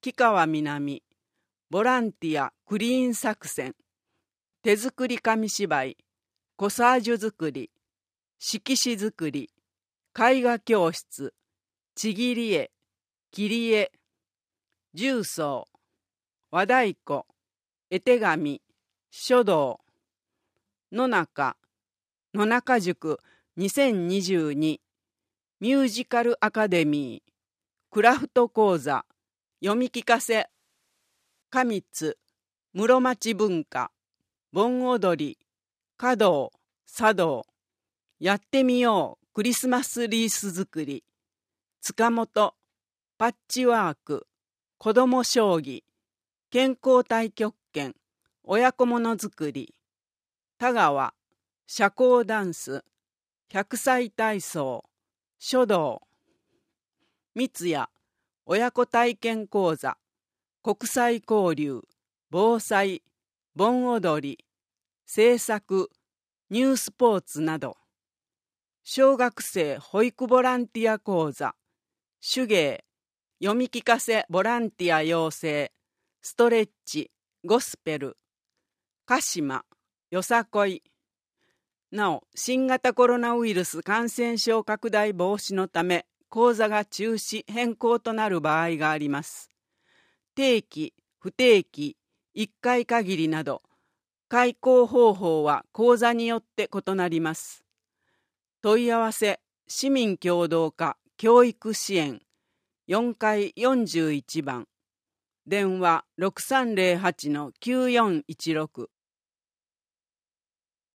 木川南、ボランティアクリーン作戦、手作り紙芝居、コサージュ作り、色紙作り、絵画教室、ちぎり絵、切り絵、重曹、和太鼓、絵手紙、書道、野中塾2022ミュージカルアカデミー、クラフト講座、読み聞かせ、上津、室町文化、盆踊り、華道、茶道、やってみようクリスマスリース作り、塚本、パッチワーク、子ども将棋、健康太極拳、親子ものづくり、田川、社交ダンス、100歳体操、書道、三ツ矢、親子体験講座、国際交流、防災、盆踊り、制作、ニュースポーツなど、小学生保育ボランティア講座、手芸、読み聞かせボランティア養成、ストレッチ、ゴスペル、鹿島、よさこい。なお、新型コロナウイルス感染症拡大防止のため、講座が中止・変更となる場合があります。定期、不定期、1回限りなど、開講方法は講座によって異なります。問い合わせ、市民協働課教育支援、4階41番、電話 6308-9416